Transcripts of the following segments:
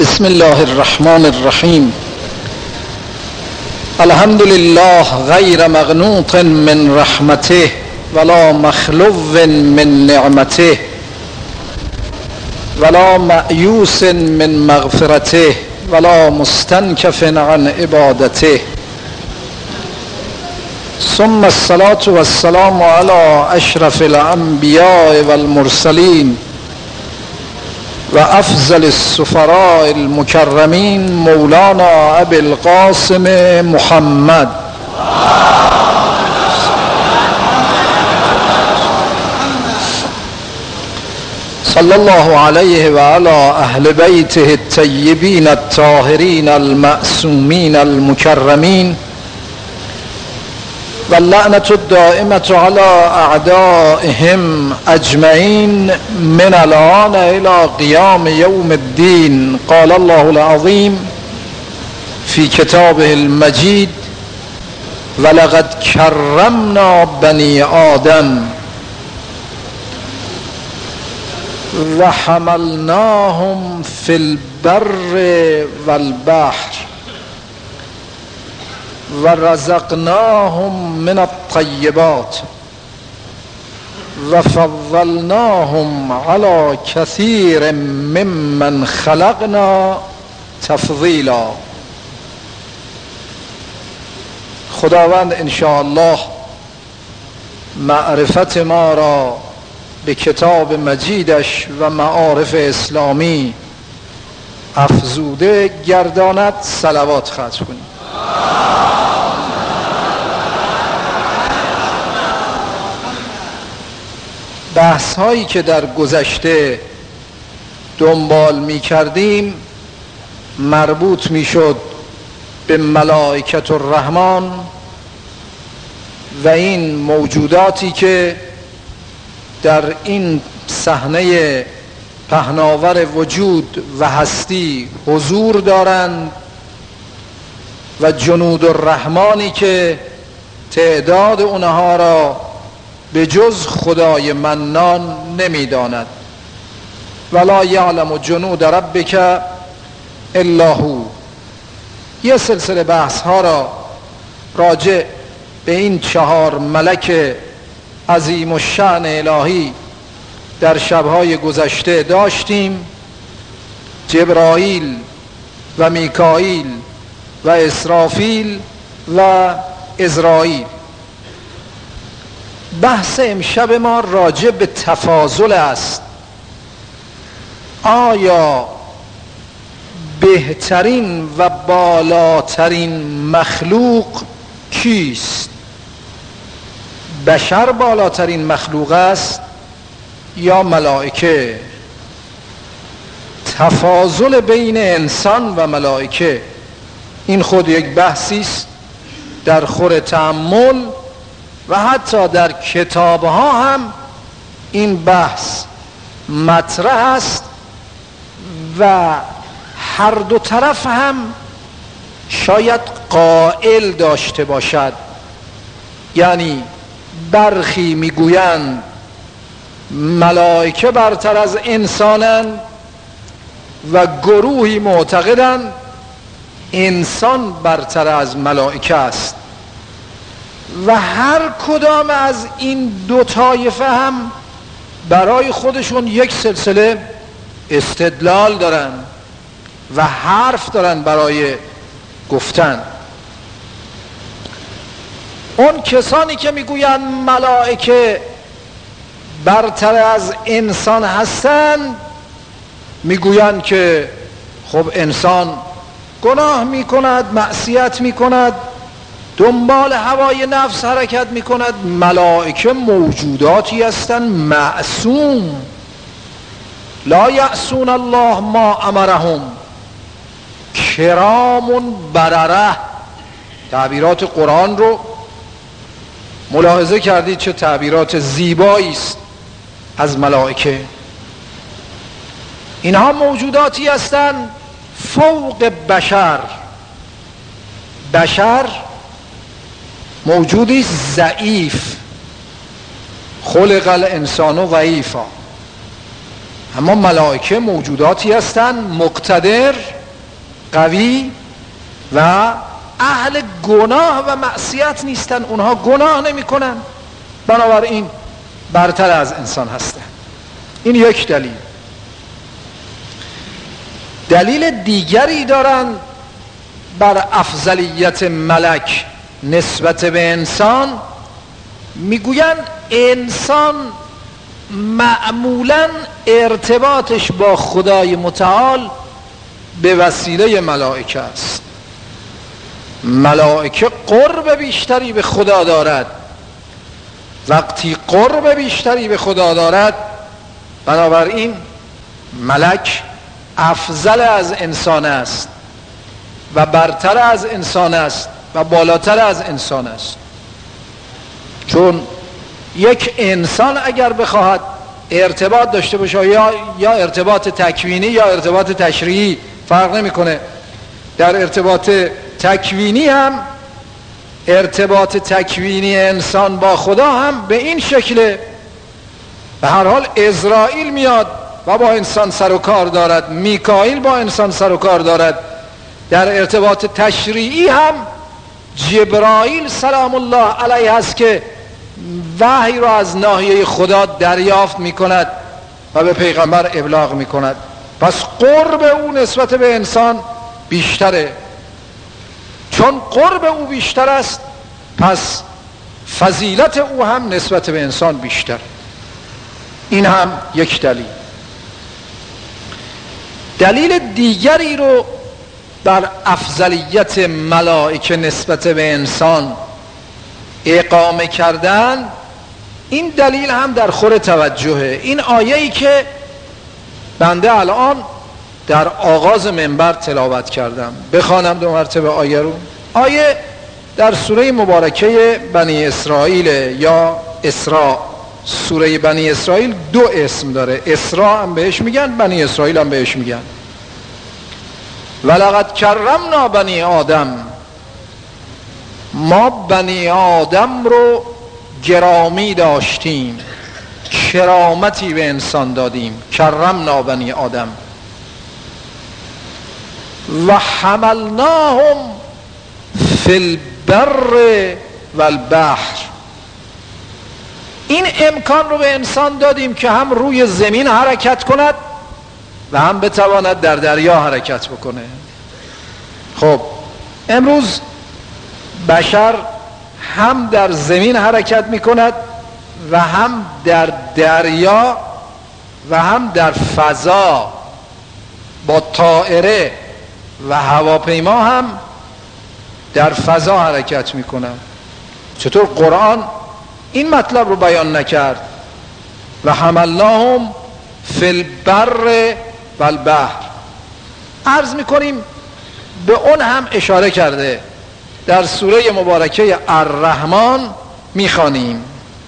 بسم الله الرحمن الرحیم. الحمد لله غیر مقنوط من رحمته ولا مخلو من نعمته ولا مأیوس من مغفرته ولا مستنکف عن عبادته. ثم الصلاة والسلام على اشرف الانبیاء والمرسلین و افضل السفراء المکرمین مولانا ابی القاسم محمد صلی الله علیه و علی اهل بیته الطیبین الطاهرین المعصومین المکرمین و اللعنة الدائمة على اعدائهم اجمعین من الآن الى قیام یوم الدین. قال الله العظیم فی کتابه المجید ولقد کرمنا بنی آدم و حملناهم فی البر والبحر و رزقناهم من الطیبات و فضلناهم علی کثیر ممن خلقنا تفضیلا. خداوند انشاءالله معرفت ما را به کتاب مجیدش و معارف اسلامی افزوده گرداند. صلوات ختم کنید. بحث هایی که در گذشته دنبال می کردیم مربوط می شد به ملائکت الرحمن و این موجوداتی که در این صحنه پهناور وجود و هستی حضور دارند و جنود الرحمانی که تعداد اونها را به جز خدای منان نمیداند. ولا یعلم جنود ربک الا هو. یه سلسله بحث ها را راجع به این 4 ملک عظیم الشأن الهی در شبهای گذشته داشتیم: جبرائیل و میکائیل و اسرافیل و عزراییل. بحث امشب ما راجع به تفاضل است. آیا بهترین و بالاترین مخلوق کیست؟ بشر بالاترین مخلوق است یا ملائکه؟ تفاضل بین انسان و ملائکه این خود یک بحثی است در خور تأمل و حتی در کتاب‌ها هم این بحث مطرح است و هر دو طرف هم شاید قائل داشته باشد. یعنی برخی میگویند ملائکه برتر از انسانند و گروهی معتقدند انسان برتر از ملائکه است و هر کدام از این 2 طایفه هم برای خودشون یک سلسله استدلال دارن و حرف دارن برای گفتن. اون کسانی که میگویند ملائکه برتر از انسان هستند میگویند که خب انسان گناه میکند، معصیت میکند، دنبال هوای نفس حرکت میکند. ملائکه موجوداتی هستند معصوم، لا یعصون الله ما امرهم، کرام برره. تعبیرات قرآن رو ملاحظه کردید چه تعبیرات زیبایی است از ملائکه. اینها موجوداتی هستند فوق بشر. بشر موجودی ضعیف، خلق الانسان ضعیفا، اما ملائکه موجوداتی هستند مقتدر، قوی و اهل گناه و معصیت نیستن. اونها گناه نمی کنن، بنابراین برتر از انسان هستن. این یک دلیل. دلیل دیگری دارن بر افضلیت ملک نسبت به انسان. میگوین انسان معمولا ارتباطش با خدای متعال به وسیله ملائکه است. ملائکه قرب بیشتری به خدا دارد. وقتی قرب بیشتری به خدا دارد، بنابراین ملک افضل از انسان است و برتر از انسان است و بالاتر از انسان است. چون یک انسان اگر بخواهد ارتباط داشته باشه، یا ارتباط تکوینی یا ارتباط تشریعی، فرق نمیکنه. در ارتباط تکوینی هم، ارتباط تکوینی انسان با خدا هم به این شکله. به هر حال عزرائیل میاد و با انسان سر و کار دارد، میکائیل با انسان سر و کار دارد. در ارتباط تشریعی هم جبرائیل سلام الله علیه است که وحی را از ناحیه خدا دریافت میکند و به پیغمبر ابلاغ میکند. پس قرب او نسبت به انسان بیشتره. چون قرب او بیشتر است، پس فضیلت او هم نسبت به انسان بیشتر. این هم یک دلیل. دلیل دیگری رو بر افضلیت ملائکه نسبت به انسان اقامه کردن، این دلیل هم در خور توجهه. این آیه‌ای که بنده الان در آغاز منبر تلاوت کردم، بخوانم دو مرتبه آیه رو. آیه در سوره مبارکه بنی اسرائیل یا اسراء. سوره بنی اسرائیل دو اسم داره، اسراء هم بهش میگن، بنی اسرائیل هم بهش میگن. ولقد کرمنا بنی آدم، ما بنی آدم رو گرامی داشتیم، کرامتی به انسان دادیم. کرمنا بنی آدم و حملناهم فی البر والبحر. این امکان رو به انسان دادیم که هم روی زمین حرکت کند و هم بتواند در دریا حرکت بکنه. خب امروز بشر هم در زمین حرکت میکند و هم در دریا و هم در فضا با طائره و هواپیما هم در فضا حرکت میکنند. چطور قرآن این مطلب رو بیان نکرد؟ و حملناهم فی البر والبحر. عرض میکنیم به اون هم اشاره کرده. در سوره مبارکه الرحمن میخوانیم: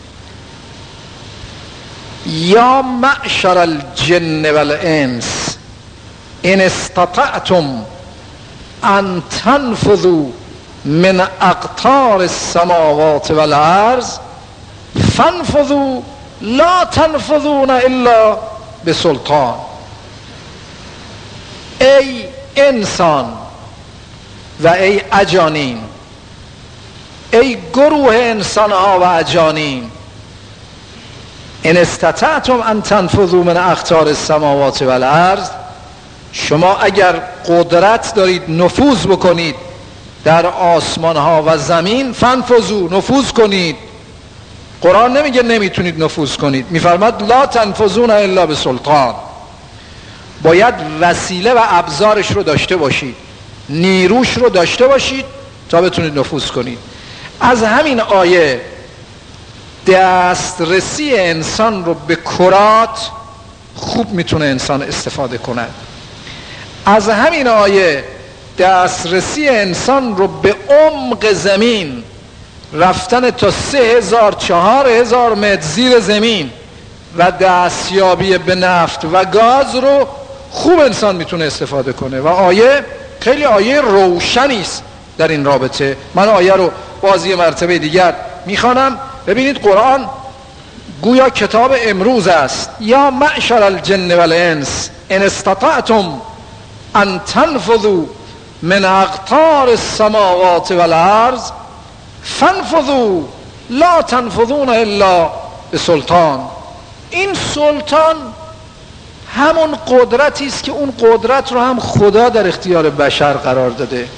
یا معشر الجن والانس ان استطعتم ان تنفذوا من اقطار السماوات والارض فانفذوا لا تنفذون الا بسلطان. ای انسان و ای اجانین، ای گروه انسان ها و اجانین، ان استطعتم ان تنفذوا من اقطار السماوات والارض، شما اگر قدرت دارید نفوذ بکنید در آسمان ها و زمین، فانفذوا، نفوذ کنید. قرآن نمیگه نمیتونید نفوذ کنید، میفرماد لا تنفذون الا بسلطان. باید وسیله و ابزارش رو داشته باشید، نیروش رو داشته باشید تا بتونید نفوذ کنید. از همین آیه دسترسی انسان رو به کرات خوب میتونه انسان استفاده کند. از همین آیه دسترسی انسان رو به عمق زمین، رفتن تا 3000-4000 متر زیر زمین و دستیابی به نفت و گاز رو خوب انسان میتونه استفاده کنه. و آیه خیلی آیه روشنی است در این رابطه. من آیه رو بازی مرتبه دیگر میخوانم. ببینید قرآن گویا کتاب امروز است. یا معشر الجن والانس ان استطعتم ان تنفذوا من اقطار السماوات والارض فانفذوا لا تنفذون الا بسلطان. این سلطان همون قدرتی است که اون قدرت رو هم خدا در اختیار بشر قرار داده.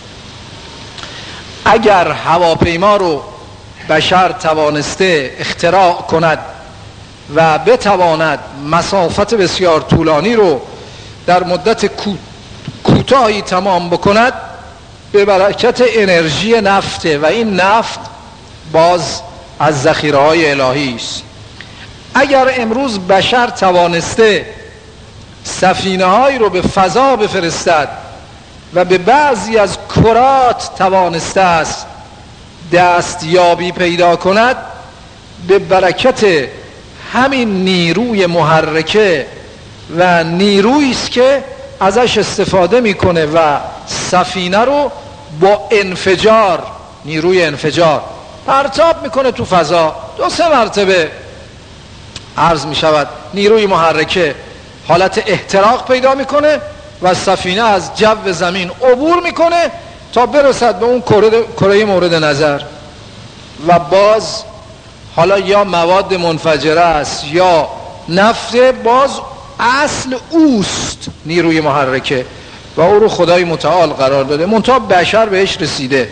اگر هواپیما رو بشر توانسته اختراع کند و بتواند مسافت بسیار طولانی رو در مدت کوتاهی تمام بکند، به برکت انرژی نفته و این نفت باز از ذخیره‌های الهی است. اگر امروز بشر توانسته سفینه‌هایی رو به فضا بفرستد و به بعضی از کرات توانسته است دستیابی پیدا کند، به برکت همین نیروی محرکه و نیرویی است که ازش استفاده میکنه و سفینه رو با انفجار، نیروی انفجار پرتاب میکنه تو فضا. 2-3 مرتبه عرض میشود نیروی محرکه حالت احتراق پیدا میکنه و سفینه از جو زمین عبور میکنه تا برسد به اون کره مورد نظر و باز حالا یا مواد منفجره است یا نفت، باز اصل اوست نیروی محرکه و او رو خدای متعال قرار داده، منتها بشر بهش رسیده.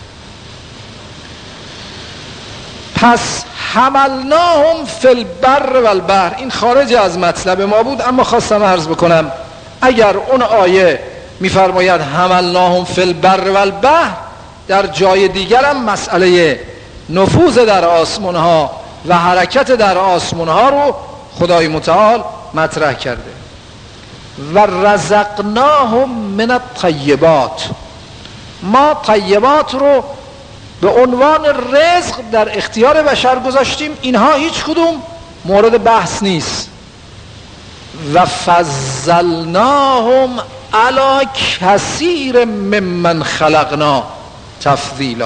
پس حملناهم فی البر و البحر، این خارج از مطلب ما بود اما خواستم عرض بکنم اگر اون آیه میفرماید حملناهم فی البر و البحر، در جای دیگر هم مسئله نفوذ در آسمان ها و حرکت در آسمان ها رو خدای متعال مطرح کرده. و رزقناهم من الطیبات، ما طیبات رو به عنوان رزق در اختیار بشر گذاشتیم، اینها هیچ کدوم مورد بحث نیست. و فضلناهم علی کثیر ممن خلقنا تفضیلا.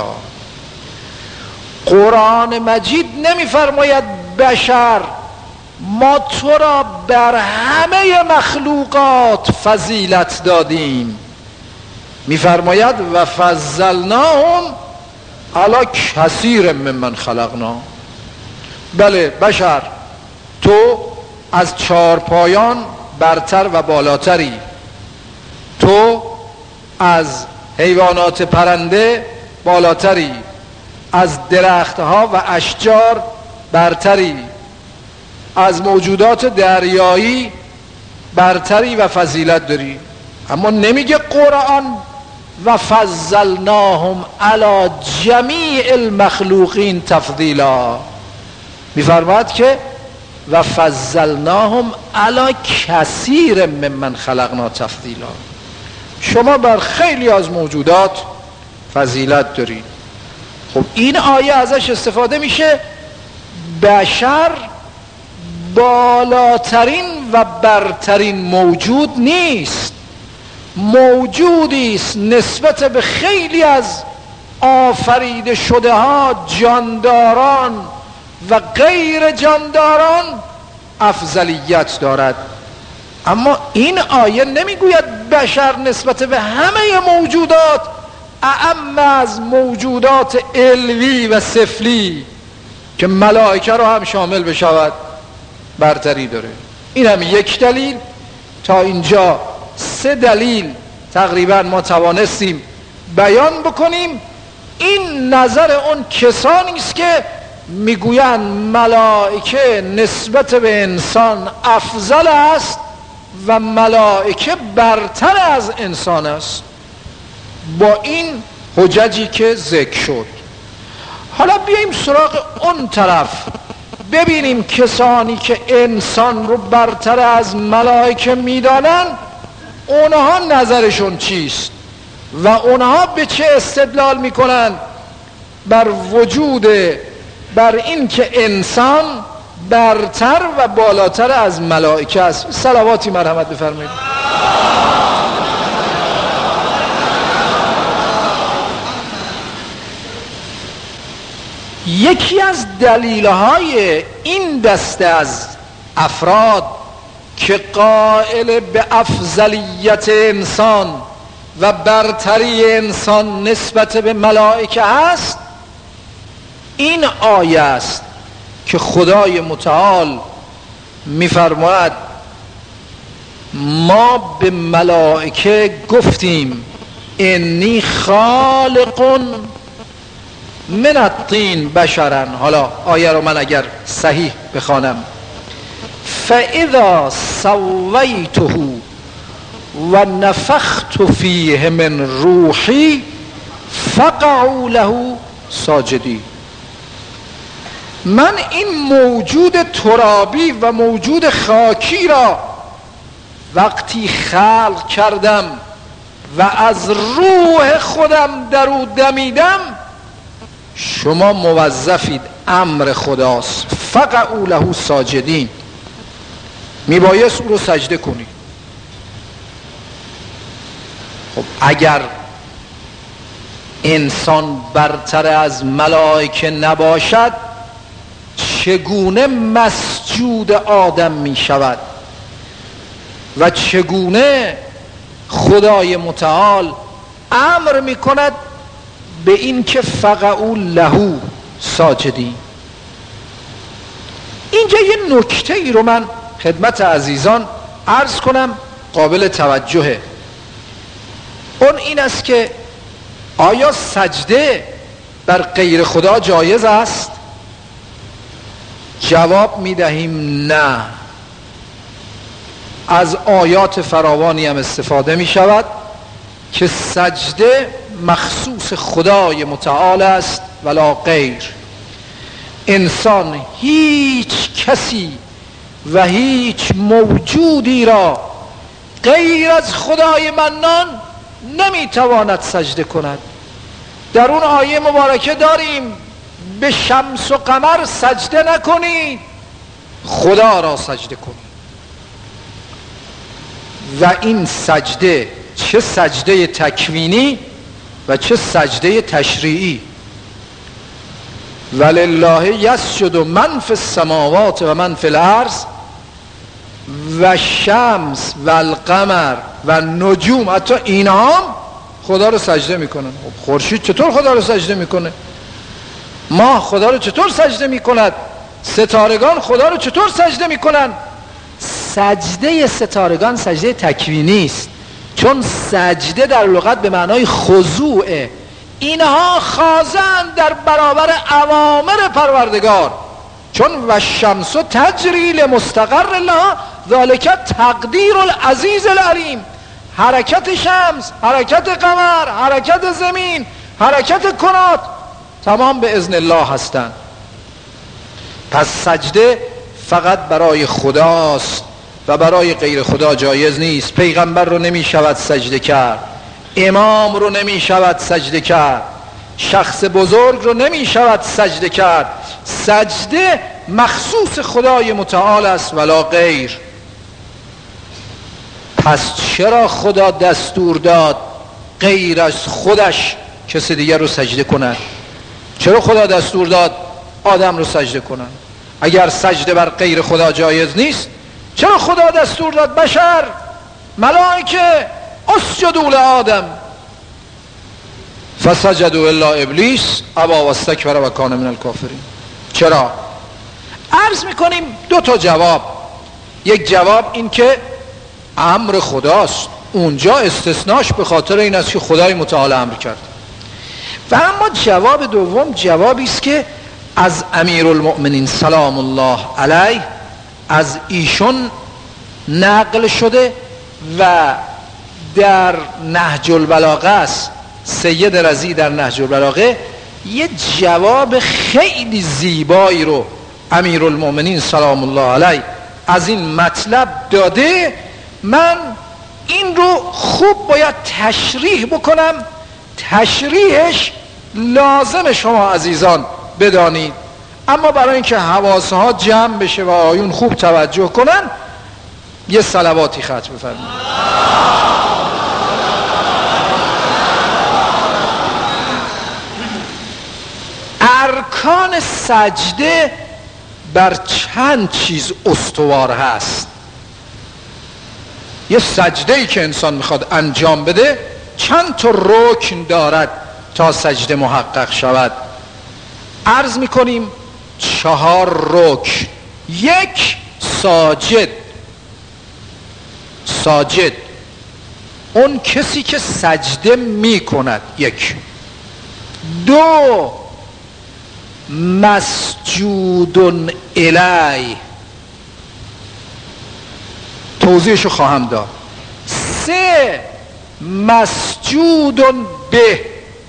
قرآن مجید نمیفرماید بشر ما تو را بر همه مخلوقات فضیلت دادیم، میفرماید و فضلناهم علی کثیر ممن خلقنا. بله بشر تو از چارپایان برتر و بالاتری، تو از حیوانات پرنده بالاتری، از درختها و اشجار برتری، از موجودات دریایی برتری و فضیلت داری. اما نمیگه قرآن و فضلناهم علی جمیع المخلوقین تفضیلا، میفرماید که و فضلناهم علی کثیر ممن خلقنا تفضیلا، شما بر خیلی از موجودات فضیلت دارید. خب این آیه ازش استفاده میشه بشر بالاترین و برترین موجود نیست، موجودی است نسبت به خیلی از آفریده شده ها، جانداران و غیر جانداران افضلیت دارد. اما این آیه نمیگوید بشر نسبت به همه موجودات اعم از موجودات علوی و سفلی که ملائکه رو هم شامل بشود برتری داره. این هم یک دلیل. تا اینجا 3 دلیل تقریبا ما توانستیم بیان بکنیم. این نظر اون کسانی است که میگویند ملائکه نسبت به انسان افضل است و ملائکه برتر از انسان است، با این حججی که ذکر شد. حالا بیاییم سراغ اون طرف، ببینیم کسانی که انسان رو برتر از ملائکه میدانن اونها نظرشون چیست و اونها به چه استدلال میکنن بر این که انسان برتر و بالاتر از ملائکه است. صلواتی مرحمت بفرمایید. یکی از دلیل‌های این دسته از افراد که قائل به افضلیت انسان و برتری انسان نسبت به ملائکه است این آیه است که خدای متعال می‌فرماید ما به ملائکه گفتیم انی خالق من الطین بشرا. حالا آیه رو من اگر صحیح بخوانم فاذا سویته و نفخت فیه من روحی فقعوا له ساجدین. من این موجود ترابی و موجود خاکی را وقتی خلق کردم و از روح خودم در او دمیدم شما موظفید، امر خداست، فقعوا له ساجدین، میبایست او رو سجده کنید. خب اگر انسان برتر از ملائکه نباشد چگونه مسجود آدم می شود و چگونه خدای متعال امر می کند به این که فقعوا له ساجدین. اینجا یه نکته ای رو من خدمت عزیزان عرض کنم قابل توجهه. اون این است که آیا سجده بر غیر خدا جایز است؟ جواب میدهیم نه. از آیات فراوانی هم استفاده می شود که سجده مخصوص خدای متعال است ولا غیر. انسان هیچ کسی و هیچ موجودی را غیر از خدای منان نمیتواند سجده کند. در اون آیه مبارکه داریم به شمس و قمر سجده نکنید، خدا را سجده کنید. و این سجده چه سجده تکوینی و چه سجده تشریعی. ولله یسجد من فی السماوات و من فی الارض و شمس و القمر و نجوم، حتی اینها هم خدا رو سجده میکنن. خورشید چطور خدا رو سجده میکنه؟ ماه خدا رو چطور سجده میکند؟ ستارگان خدا رو چطور سجده میکنن؟ سجده ستارگان سجده تکوینی است، چون سجده در لغت به معنای خضوعه. اینها خاضع‌اند در برابر اوامر پروردگار، چون و شمس تجری لمستقر لها ذالک تقدیر العزیز العلیم. حرکت شمس، حرکت قمر، حرکت زمین، حرکت کنات تمام به اذن الله هستند. پس سجده فقط برای خداست و برای غیر خدا جایز نیست. پیغمبر رو نمی شود سجده کرد، امام رو نمی شود سجده کرد، شخص بزرگ رو نمی شود سجده کرد. سجده مخصوص خدای متعال است ولا غیر. پس چرا خدا دستور داد غیر از خودش کسی دیگر رو سجده کنند؟ چرا خدا دستور داد آدم رو سجده کنند؟ اگر سجده بر غیر خدا جایز نیست چرا خدا دستور داد بشر، ملائکه اسجدوا لآدم فسجدوا الا ابلیس ابی واستکبر و کان من الکافرین؟ چرا؟ عرض میکنیم دو تا جواب. یک جواب این که امر خداست، اونجا استثناش به خاطر این است که خدای متعال امر کرد. و اما جواب دوم جوابی است که از امیرالمؤمنین سلام الله علیه، از ایشون نقل شده و در نهج البلاغه است. سید رضی در نهج البلاغه یه جواب خیلی زیبایی رو امیرالمؤمنین سلام الله علیه از این مطلب داده. من این رو خوب باید تشریح بکنم. تشریحش لازم شما عزیزان بدانید، اما برای اینکه حواسها جمع بشه و آیون خوب توجه کنن یه صلواتی ختم بفرمایید. ارکان سجده بر چند چیز استوار هست. یه سجده‌ای که انسان میخواد انجام بده چند تا رکن دارد تا سجده محقق شود. عرض میکنیم 4 رکن. 1 ساجد اون کسی که سجده میکند. 1. 2 مسجود الیه، توضیحشو خواهم داد. 3 مسجود به.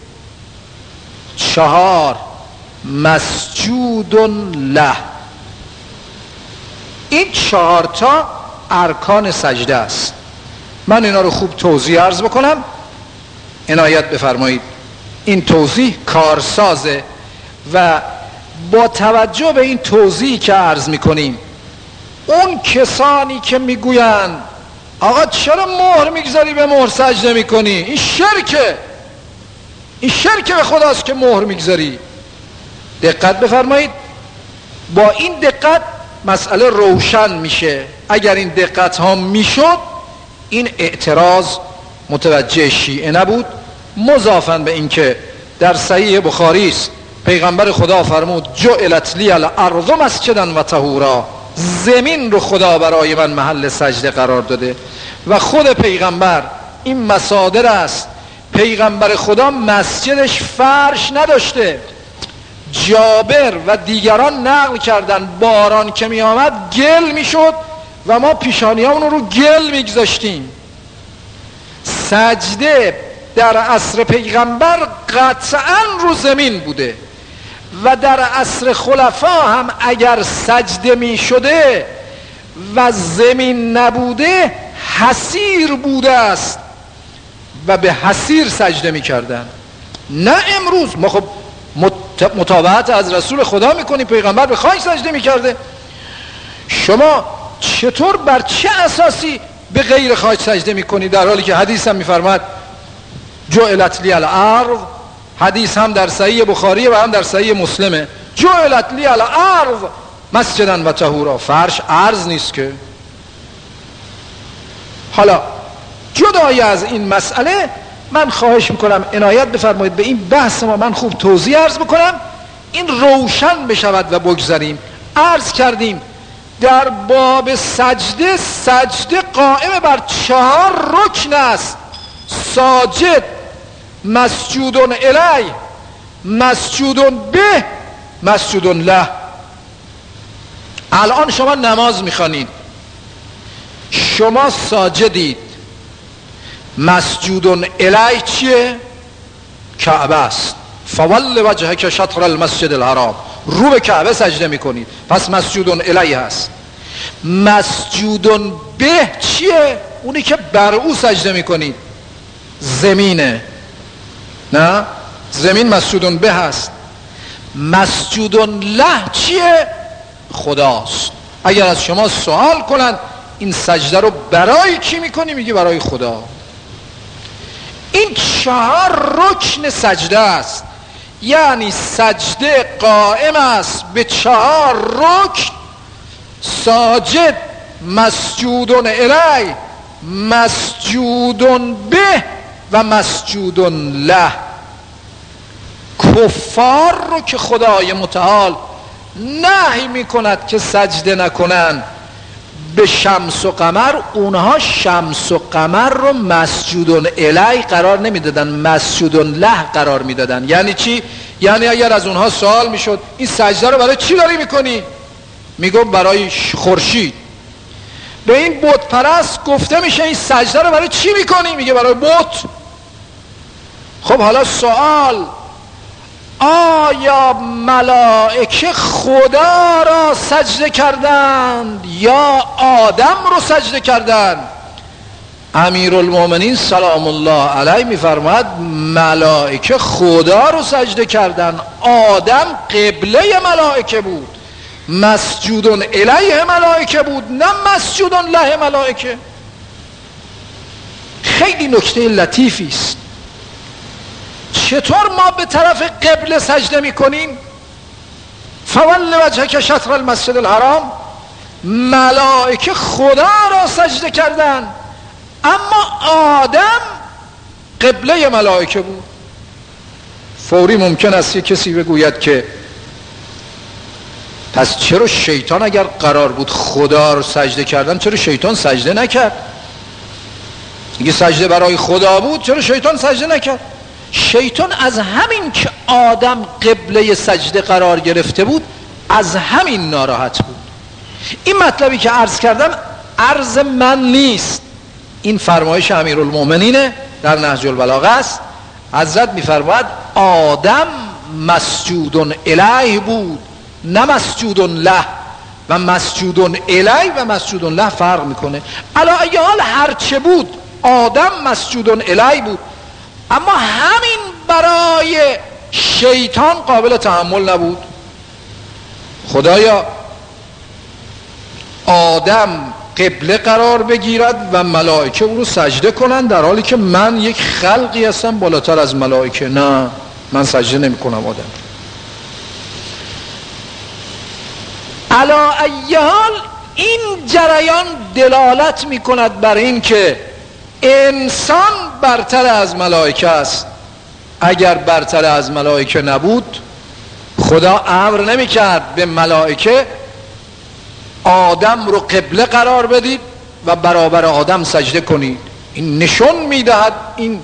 4 مسجود له. این 4 تا ارکان سجده است. من اینا رو خوب توضیح عرض بکنم، عنایت بفرمایید. این توضیح کارسازه و با توجه به این توضیحی که عرض میکنیم اون کسانی که میگویند آقا چرا مهر میگذاری به مهر سجده میکنی، این شرک به خداست که مهر میگذاری، دقت بفرمایید. با این دقت مسئله روشن میشه. اگر این دقت ها میشد این اعتراض متوجه شیعه نبود. مضافاً به این که در صحیح بخاری است پیغمبر خدا فرمود جعلت لی الارض مسجدا و طهورا، زمین رو خدا برای من محل سجده قرار داده. و خود پیغمبر، این مصادر است، پیغمبر خدا مسجدش فرش نداشته. جابر و دیگران نقل کردن باران که می آمد گل می شد و ما پیشانیامون رو گل می گذاشتیم. سجده در عصر پیغمبر قطعا رو زمین بوده و در عصر خلفا هم اگر سجده می شده و زمین نبوده حسیر بوده است و به حسیر سجده می کردن. نه امروز ما خب متابعت از رسول خدا می کنیم، پیغمبر به خاک سجده می کرده. شما چطور بر چه اساسی به غیر خاک سجده می کنید در حالی که حدیث هم می فرماید جعلت لی الارض؟ حدیث هم در صحیح بخاری و هم در صحیح مسلمه. جعلت لی الارض مسجدا و طهورا، فرش ارض نیست که. حالا جدای از این مسئله من خواهش میکنم عنایت بفرمایید به این بحث ما من خوب توضیح عرض بکنم، این روشن بشود و بگذاریم. عرض کردیم در باب سجده، سجده قائم بر 4 رکن است: ساجد، مسجود الیه، مسجود به، مسجود له. الان شما نماز میخوانید، شما ساجدید، مسجود الیه چیه؟ کعبه است. فول وجهک شطر المسجد الحرام، رو به کعبه سجده میکنید، پس مسجود الیه هست. مسجود به چیه؟ اونی که بر او سجده میکنید، زمینه. نه، زمین مسجود به هست. مسجود له چیه؟ خداست. اگر از شما سوال کنند این سجده رو برای کی میکنی؟ میگی برای خدا. این 4 رکن سجده است، یعنی سجده قائم است به 4 رکن: ساجد، مسجود الیه، مسجود به و مسجود له. کفار رو که خدای متعال نهی میکند که سجده نکنن به شمس و قمر، اونها شمس و قمر رو مسجود الیه قرار نمیدادن، مسجود له قرار میدادن. یعنی چی؟ یعنی اگر از اونها سوال میشد این سجده رو برای چی داری میکنی؟ میگو برای خورشید. به این بت پرست گفته میشه این سجده رو برای چی میکنی؟ میگه برای بت. خب حالا سوال، آیا ملائکه خدا را سجده کردند یا آدم رو سجده کردند؟ امیرالمومنین سلام الله علیه میفرماید ملائکه خدا رو سجده کردند، آدم قبله ملائکه بود، مسجود الیه ملائکه بود، نه مسجود له ملائکه. خیلی نکته لطیفی است. چطور ما به طرف قبله سجده میکنیم؟ فول وجهک شطر المسجد الحرام، ملائکه خدا را سجده کردند، اما آدم قبله ملائکه بود. فوری ممکن است یک کسی بگوید که پس چرا شیطان اگر قرار بود خدا رو سجده کردن چرا شیطان سجده نکرد؟ اگه سجده برای خدا بود چرا شیطان سجده نکرد؟ شیطان از همین که آدم قبله سجده قرار گرفته بود از همین ناراحت بود. این مطلبی که عرض کردم عرض من نیست، این فرمایش امیرالمؤمنین در نهج البلاغه است. حضرت می‌فرماید آدم مسجود الیه بود نه مسجود له، و مسجود الیه و مسجود له فرق میکنه. علی ای حال هرچه بود آدم مسجود الیه بود، اما همین برای شیطان قابل تحمل نبود. خدایا آدم قبله قرار بگیرد و ملائکه او رو سجده کنن در حالی که من یک خلقی هستم بالاتر از ملائکه. نه، من سجده نمی کنم آدم. علی ای حال این جریان دلالت می کند بر این که انسان برتر از ملائکه است. اگر برتر از ملائکه نبود خدا امر نمی کرد به ملائکه آدم رو قبله قرار بدید و برابر آدم سجده کنید. این نشون میدهد این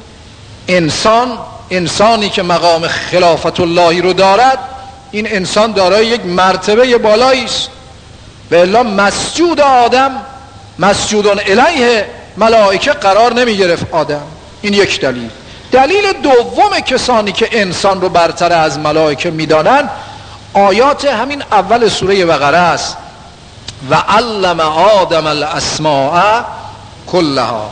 انسانی که مقام خلافت اللهی رو دارد، این انسان دارای یک مرتبه بالایی است. و الا مسجود آدم مسجود الیه ملائکه قرار نمی گرفت آدم. این یک دلیل. دلیل دوم کسانی که انسان رو برتر از ملائکه میدانند آیات همین اول سوره بقره است. و علم آدم الاسماء کلها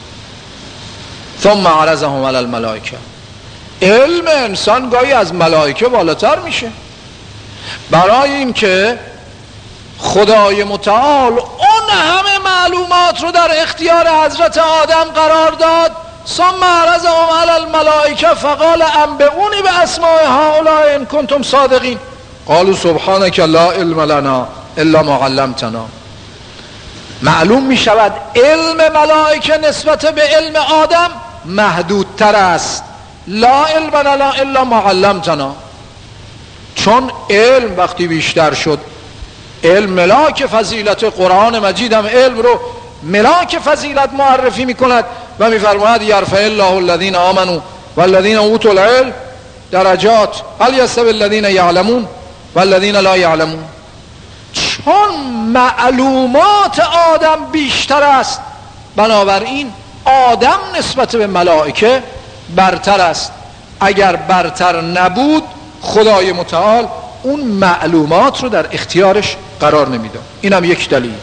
ثم عرضهم علی الملائکه. علم انسان گاهی از ملائکه بالاتر میشه، برای اینکه خدای متعال اون همه معلومات رو در اختیار حضرت آدم قرار داد. ثم عرضهم علی الملائکه فقال انبئونی باسماء هؤلاء ان کنتم صادقین قالوا سبحانك لا علم لنا الا ما علمتنا. معلوم می شود علم ملائکه نسبت به علم آدم محدودتر است. لا علم لنا الا ما علمتنا، چون علم وقتی بیشتر شد، علم ملاک فضیلت، قرآن مجید هم علم رو ملاک فضیلت معرفی می کند و می فرماید یرفع الله الذین آمنوا والذین اوتوا العلم درجات هل یستوی الذین یعلمون والذین لا یعلمون. چون معلومات آدم بیشتر است، بنابراین آدم نسبت به ملائکه برتر است. اگر برتر نبود خدای متعال اون معلومات رو در اختیارش قرار نمیداد. این هم یک دلیل.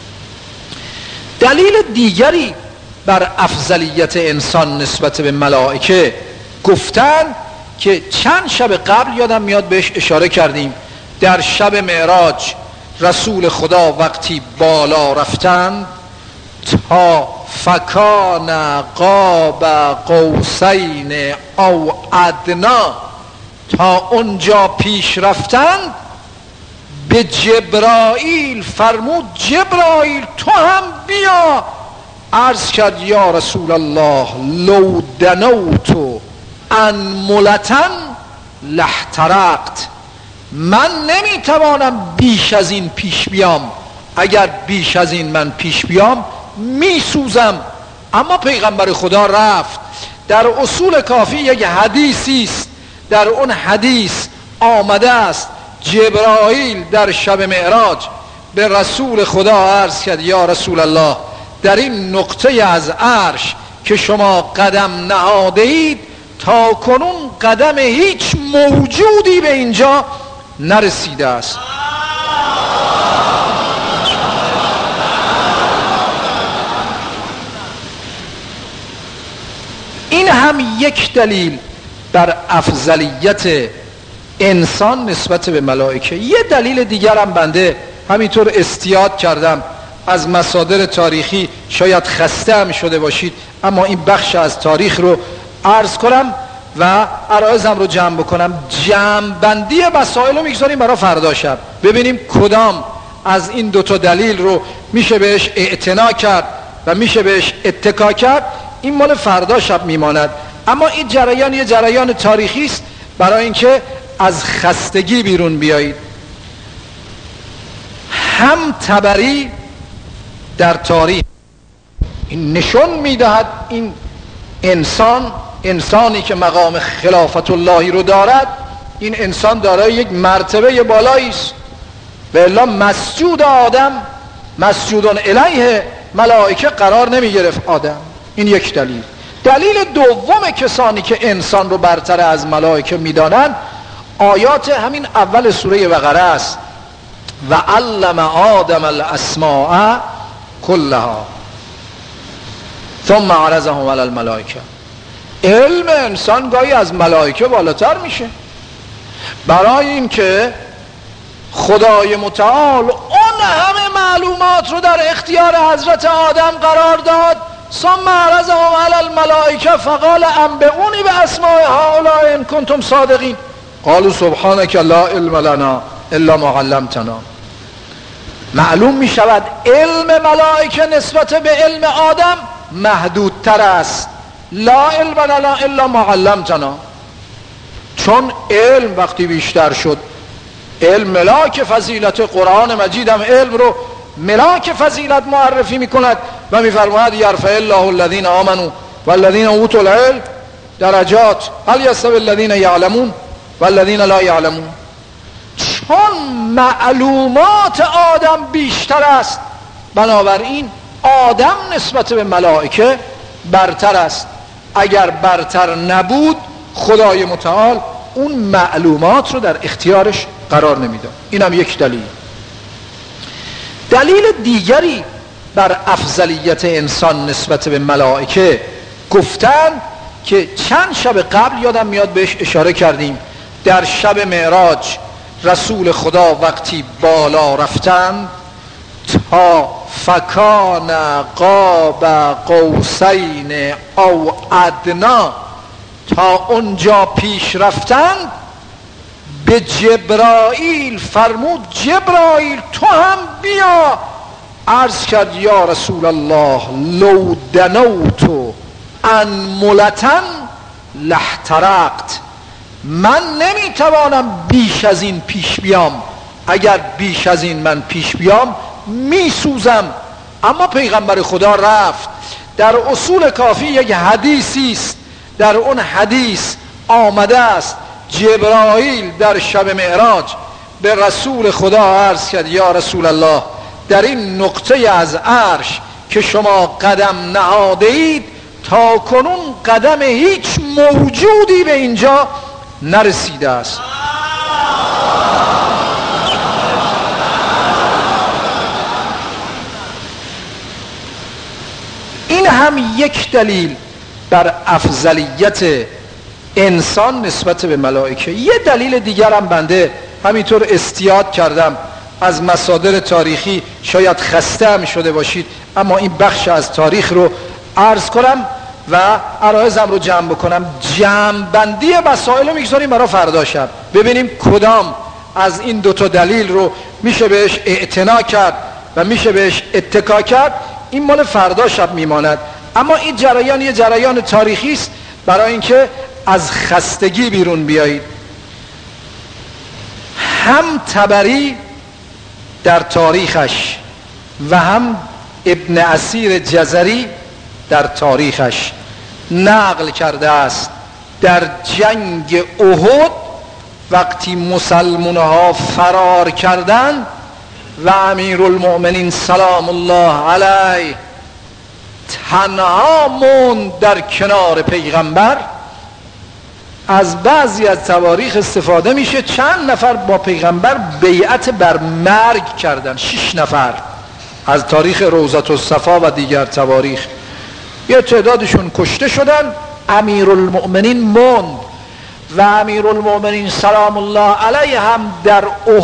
دلیل دیگری بر افضلیت انسان نسبت به ملائکه گفتن که چند شب قبل یادم میاد بهش اشاره کردیم. در شب معراج رسول خدا وقتی بالا رفتند تا فکان قاب قوسین او ادنا، تا اونجا پیش رفتند به جبرائیل فرمود جبرائیل تو هم بیا. عرض کرد یا رسول الله لو دنوت انملتن لاحترقت، من نمیتوانم بیش از این پیش بیام، اگر بیش از این من پیش بیام میسوزم. اما پیغمبر خدا رفت. در اصول کافی یک حدیثی است، در اون حدیث آمده است جبرائیل در شب معراج به رسول خدا عرض کرد یا رسول الله در این نقطه از عرش که شما قدم نهاده اید تا کنون قدم هیچ موجودی به اینجا نرسیده است. این هم یک دلیل بر افضلیت انسان نسبت به ملائکه. یه دلیل دیگر هم بنده همینطور استیاد کردم از مصادر تاریخی، شاید خسته هم شده باشید اما این بخش از تاریخ رو عرض کنم و عرایزم رو جمع بکنم. جمع بندی مسائل رو میگذاریم برای فردا شب، ببینیم کدام از این دوتا دلیل رو میشه بهش اعتنا کرد و میشه بهش اتکا کرد. این مال فردا شب میماند. اما این جریان یه جریان تاریخی است برای اینکه از خستگی بیرون بیایید. هم طبری در تاریخ این نشون میدهد این انسانی که مقام خلافت اللهی رو دارد، این انسان دارای یک مرتبه بالایی است. و الا مسجود آدم مسجودون الیه ملائکه قرار نمی گرفت آدم. این یک دلیل. دلیل دوم کسانی که انسان رو برتر از ملائکه میدانند آیات همین اول سوره بقره است. و علم آدم الاسماء کلها ثم عرضهم علی الملائکه. علم انسان گاهی از ملائکه بالاتر میشه، برای اینکه خدای متعال اون همه معلومات رو در اختیار حضرت آدم قرار داد. ثم عرضهم علی الملائکه فقال انبئونی باسماء هؤلاء ان کنتم صادقین قالوا سبحانك لا علم لنا الا ما علمتنا. معلوم می شود علم ملائکه نسبت به علم آدم محدودتر است. لا علم لنا الا ما علمتنا. چون علم وقتی بیشتر شد، علم ملاک فضیلت، قرآن مجید هم علم رو ملاک فضیلت معرفی می کند و می فرماید یرفع الله الذین آمنوا والذین اوتوا العلم درجات هل یستوی الذین یعلمون والذین لا یعلمون. چون معلومات آدم بیشتر است، بنابراین آدم نسبت به ملائکه برتر است. اگر برتر نبود خدای متعال اون معلومات رو در اختیارش قرار نمیداد. اینم یک دلیل. دلیل دیگری بر افضلیت انسان نسبت به ملائکه گفتن که چند شب قبل یادم میاد بهش اشاره کردیم. در شب معراج رسول خدا وقتی بالا رفتند تا فکان قاب قوسین او ادنا، تا اونجا پیش رفتند، به جبرائیل فرمود جبرائیل تو هم بیا. عرض کرد یا رسول الله لو دنوتو انملتن لحترقت. من نمیتوانم بیش از این پیش بیام، اگر بیش از این من پیش بیام میسوزم. اما پیغمبر خدا رفت. در اصول کافی یک حدیثی است، در اون حدیث آمده است جبرائیل در شب معراج به رسول خدا عرض کرد یا رسول الله در این نقطه از عرش که شما قدم نهاده اید تا کنون قدم هیچ موجودی به اینجا نرسیده است. این هم یک دلیل بر افضلیت انسان نسبت به ملائکه. یه دلیل دیگر هم بنده همینطور استیاد کردم از مصادر تاریخی، شاید خسته هم شده باشید اما این بخش از تاریخ رو عرض کنم و عرایزم رو جمع بکنم. جمع بندی مسائل رو میگذاریم برای فردا شب، ببینیم کدام از این دوتا دلیل رو میشه بهش اعتنا کرد و میشه بهش اتکا کرد. این مال فردا شب میماند. اما این جریان یه جریان تاریخی است برای اینکه از خستگی بیرون بیایید. هم طبری در تاریخش و هم ابن اسیر جزری در تاریخش نقل کرده است در جنگ احد وقتی مسلمانها فرار کردند و امیرالمؤمنین سلام الله علیه تنها موند در کنار پیغمبر. از بعضی از تواریخ استفاده میشه چند نفر با پیغمبر بیعت بر مرگ کردن، 6 نفر از تاریخ روضة الصفا و دیگر تواریخ. یه تعدادشون کشته شدن، امیرالمؤمنین موند و امیرالمؤمنین سلام الله علیه هم در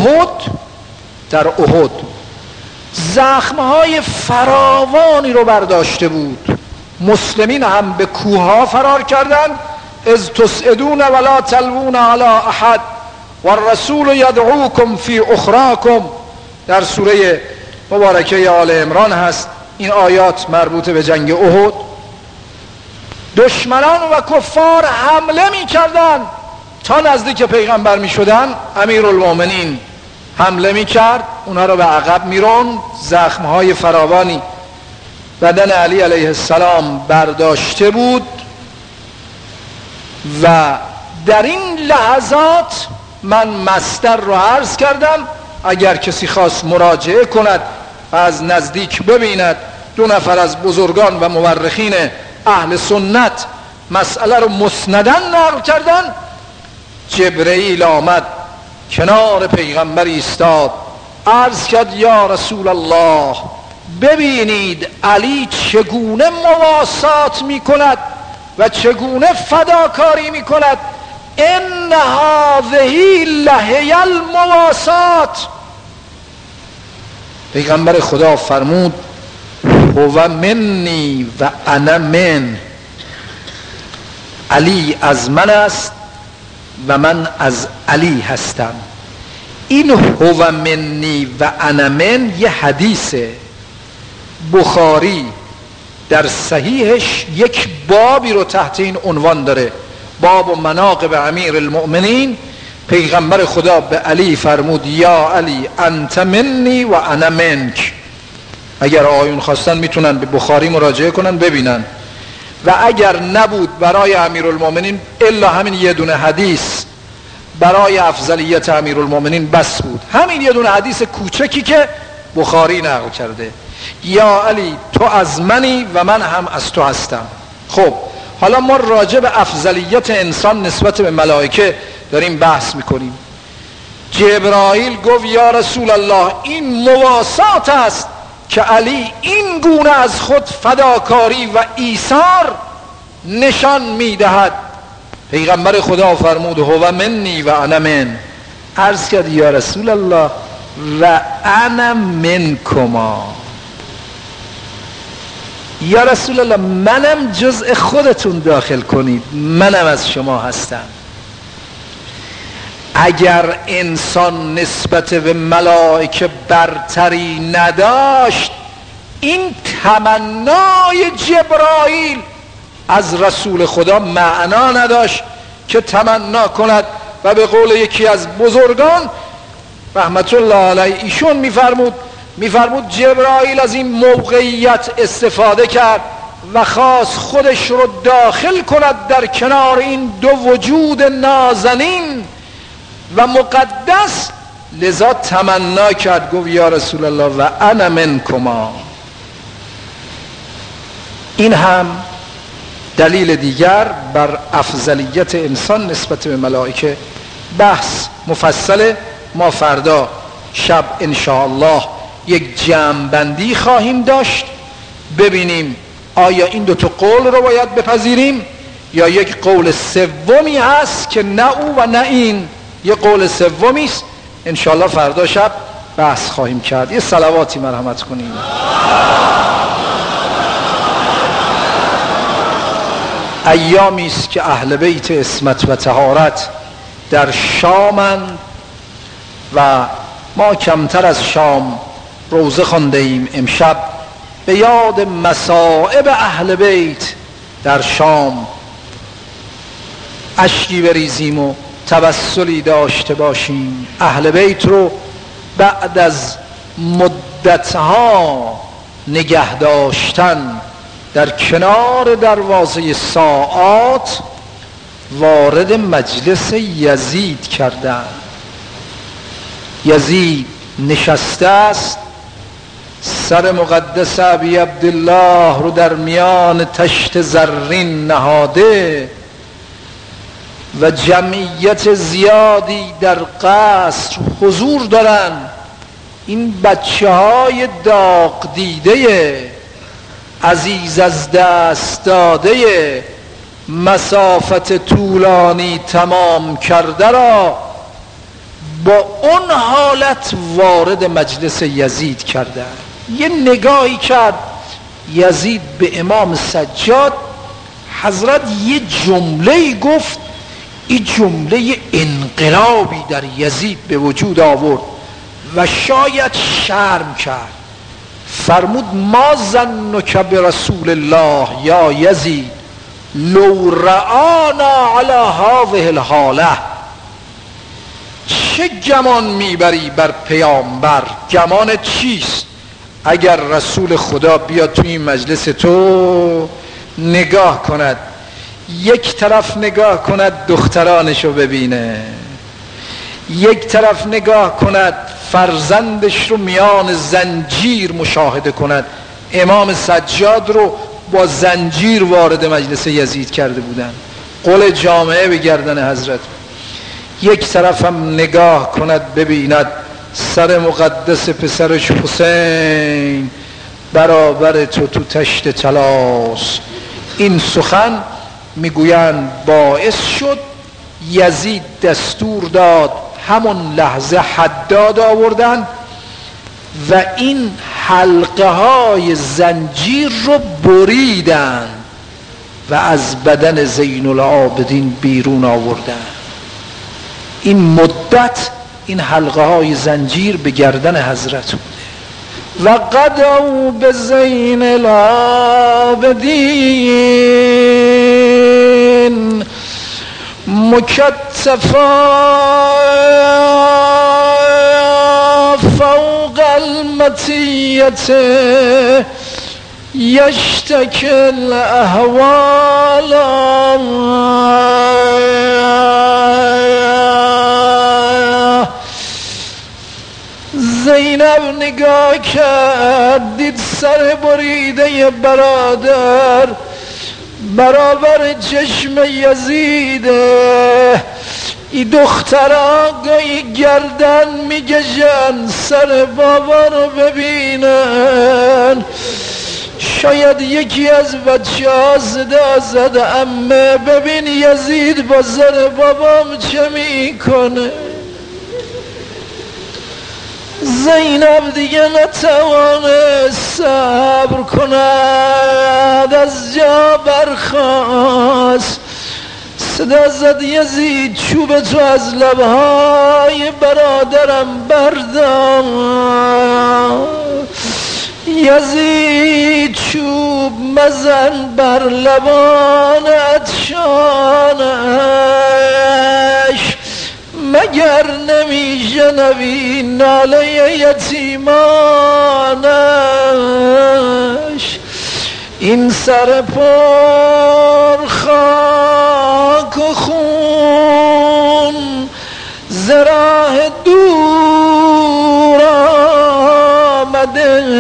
احد زخمهای فراوانی رو برداشته بود. مسلمین هم به کوهها فرار کردند اذ تسعدون ولا تلوون علی احد والرسول یدعوکم فی اخراکم، در سوره مبارکه آل عمران هست. این آیات مربوط به جنگ احد. دشمنان و کفار حمله می کردن، تا نزدیک پیغمبر می شدن امیرالمومنین حمله می کرد، اونا رو به عقب می راند. زخمهای فراوانی بدن علی علیه السلام برداشته بود و در این لحظات من مصدر رو عرض کردم، اگر کسی خواست مراجعه کند و از نزدیک ببیند. 2 نفر از بزرگان و مورخین اهل سنت مسئله رو مسندن نقل کردن. جبرئیل آمد کنار پیغمبر ایستاد، عرض کرد یا رسول الله ببینید علی چگونه مواسات می کند و چگونه فداکاری می کند. ان هذه لهی المواسات. پیغمبر خدا فرمود هو منی و انا من، علی از من است و من از علی هستم. این هو منی و انا من یه حدیث بخاری در صحیحش یک بابی رو تحت این عنوان داره، باب مناقب امیر المؤمنین. پیغمبر خدا به علی فرمود یا علی انت منی و انا منک. اگر آیون خواستن میتونن به بخاری مراجعه کنن ببینن. و اگر نبود برای امیرالمومنین الا همین یه دونه حدیث برای افضلیت امیرالمومنین بس بود، همین یه دونه حدیث کوچکی که بخاری نقل کرده. یا علی تو از منی و من هم از تو هستم. خب حالا ما راجع به افضلیت انسان نسبت به ملائکه داریم بحث میکنیم. جبرائیل گفت یا رسول الله این مواسات است که علی این گونه از خود فداکاری و ایثار نشان میدهد. پیغمبر خدا فرمود هو منی و انا من. عرض کرد یا رسول الله و انا منکما، یا رسول الله منم جزء خودتون داخل کنید، منم از شما هستم. اگر انسان نسبت به ملائکه برتری نداشت، این تمنای جبرائیل از رسول خدا معنا نداشت که تمنا کند. و به قول یکی از بزرگان رحمت الله علیه ایشون میفرمود جبرائیل از این موقعیت استفاده کرد و خواست خودش رو داخل کند در کنار این دو وجود نازنین و مقدس، لذا تمنا کرد گفت یا رسول الله و انا منکما. این هم دلیل دیگر بر افضلیت انسان نسبت به ملائکه. بحث مفصل، ما فردا شب انشاءالله یک جمع‌بندی خواهیم داشت، ببینیم آیا این 2 قول رو باید بپذیریم یا یک قول سومی هست که نه او و نه این، یک قول سومی است. انشاءالله فردا شب بحث خواهیم کرد. یه صلواتی مرحمت کنیم. ایامی است که اهل بیت عصمت و طهارت در شامند و ما کمتر از شام روزه خوانده ایم. امشب به یاد مصائب اهل بیت در شام اشکی بریزیم و توسلی داشته باشیم. اهل بیت رو بعد از مدتها نگه داشتن در کنار دروازه ساعات وارد مجلس یزید کردن. یزید نشسته است، سر مقدس ابی عبدالله رو در میان تشت زرین نهاده و جمعیت زیادی در قصر حضور دارن. این بچه های داغ دیده عزیز از دست داده مسافت طولانی تمام کرده را با اون حالت وارد مجلس یزید کرده. یه نگاهی کرد یزید به امام سجاد، حضرت یه جمله گفت، این جمله انقلابی در یزید به وجود آورد و شاید شرم کرد. فرمود ما ظنک برسول الله یا یزید لو رآنا علی هذه الحاله. چه گمان میبری بر پیامبر؟ گمان چیست؟ اگر رسول خدا بیاد توی این مجلس تو نگاه کند، یک طرف نگاه کند دخترانشو ببینه، یک طرف نگاه کند فرزندش رو میان زنجیر مشاهده کند. امام سجاد رو با زنجیر وارد مجلس یزید کرده بودن، قل جامعه به گردن حضرت. یک طرف هم نگاه کند ببیند سر مقدس پسرش حسین برابر تو تشت طلاست. این سخن میگویند باعث شد یزید دستور داد همون لحظه حداد آوردن و این حلقه های زنجیر رو بریدن و از بدن زین العابدین بیرون آوردن. این مدت این حلقه های زنجیر به گردن حضرت بوده. و قدوا به زین العابدین مکتفا فوق المطیت یشتکی الاحوال. زینب نگاه کرد، دید سر بریده برادر برابر چشم یزیده. ای دخترها گاهی گردن میگشن سر بابا رو ببینن. شاید یکی از بچه ها صدا زد عمه ببین یزید با سر بابام چه میکنه. زینب دیگه نتوانست صبر کند، از جا برخاست، صدا زد یزید چوب تو از لبهای برادرم بردار. یزید چوب مزن بر لبان عطشانش، مگر نمیشنوی ناله یتیمانش. این سر پر خاک و خون ز راه دور آمده،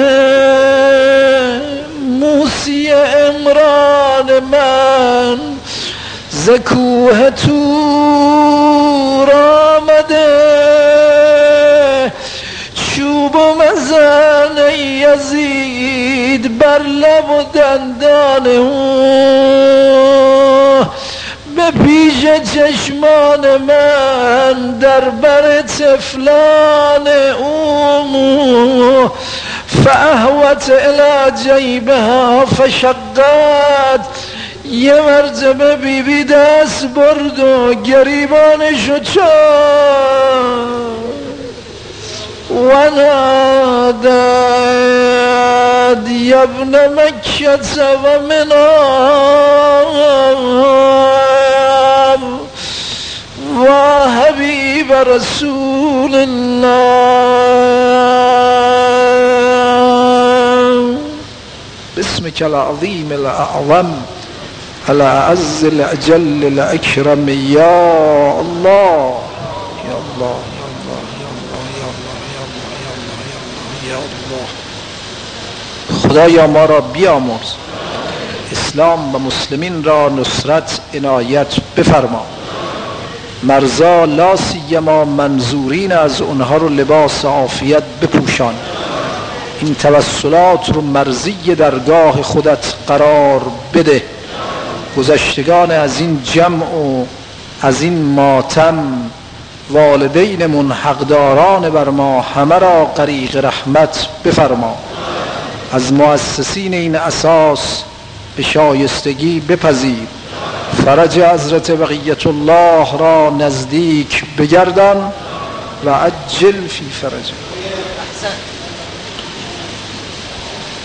موسی عمران من ز کوه طور آمده. چوب و مزن یزید بر لب و دندان او، به پیش چشمان من در بر طفلان او. فاهوت الی جیبها فشقت، یه مرتبه بیبی دست برد و گریبانشو چاند و نادد یا ابن مکه و منام و حبیب رسول الله. بسمك العظیم الاعظم الأعز الأجل الأكرم يا الله يا الله يا الله يا الله يا الله يا الله يا الله. خدایا ما را بیامرز، اسلام و مسلمین را نصرت عنایت بفرما. مرزا لا سیما منظورین از اونها رو لباس عافیت بپوشان. این توسلات رو مرضی درگاه خودت قرار بده. گذشتگان از این جمع و از این ماتم، والدینمون حقداران بر ما، همه را غریق رحمت بفرما. از مؤسسین این اساس به شایستگی بپذیر. فرج حضرت بقیت الله را نزدیک بگردان و عجل فی فرجه.